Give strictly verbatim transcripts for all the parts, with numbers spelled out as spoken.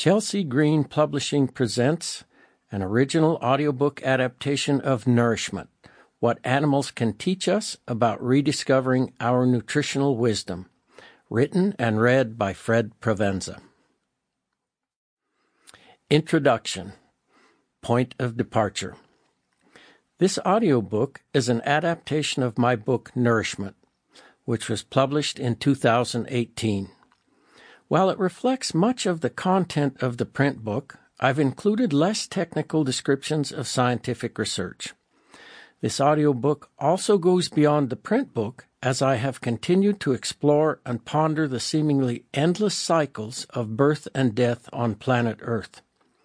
Chelsea Green Publishing presents an original audiobook adaptation of Nourishment: What Animals Can Teach Us About Rediscovering Our Nutritional Wisdom, written and read by Fred Provenza. Introduction. Point of Departure. This audiobook is an adaptation of my book Nourishment, which was published in two thousand eighteen. While it reflects much of the content of the print book, I've included less technical descriptions of scientific research. This audiobook also goes beyond the print book, as I have continued to explore and ponder the seemingly endless cycles of birth and death on planet Earth.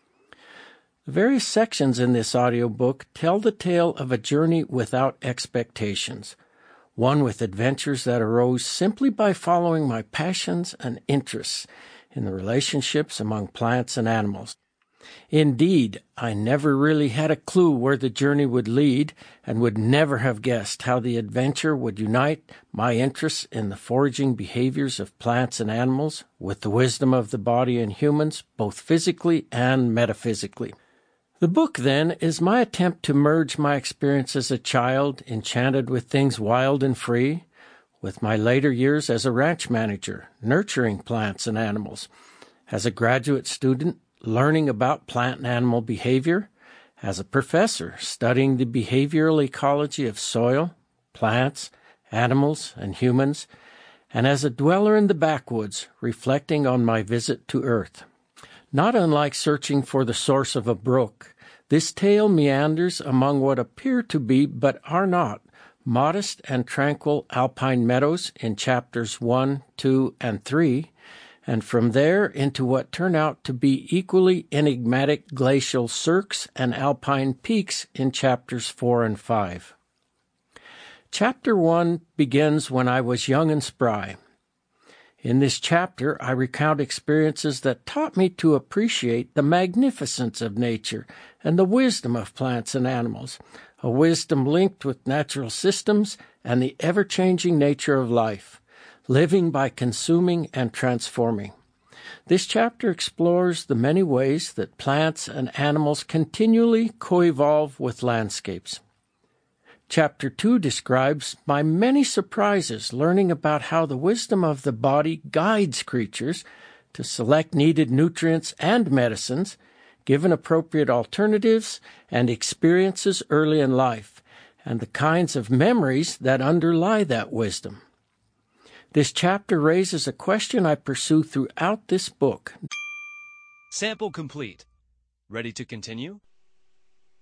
The various sections in this audiobook tell the tale of a journey without expectations, one with adventures that arose simply by following my passions and interests in the relationships among plants and animals. Indeed, I never really had a clue where the journey would lead, and would never have guessed how the adventure would unite my interests in the foraging behaviors of plants and animals with the wisdom of the body in humans, both physically and metaphysically. The book, then, is my attempt to merge my experience as a child, enchanted with things wild and free, with my later years as a ranch manager, nurturing plants and animals, as a graduate student, learning about plant and animal behavior, as a professor, studying the behavioral ecology of soil, plants, animals, and humans, and as a dweller in the backwoods, reflecting on my visit to Earth. Not unlike searching for the source of a brook, this tale meanders among what appear to be, but are not, modest and tranquil alpine meadows in chapters one, two, and three, and from there into what turn out to be equally enigmatic glacial cirques and alpine peaks in chapters four and five. Chapter one begins when I was young and spry. In this chapter, I recount experiences that taught me to appreciate the magnificence of nature and the wisdom of plants and animals, a wisdom linked with natural systems and the ever-changing nature of life, living by consuming and transforming. This chapter explores the many ways that plants and animals continually co-evolve with landscapes. Chapter two describes my many surprises learning about how the wisdom of the body guides creatures to select needed nutrients and medicines, given appropriate alternatives and experiences early in life, and the kinds of memories that underlie that wisdom. This chapter raises a question I pursue throughout this book. Sample complete. Ready to continue?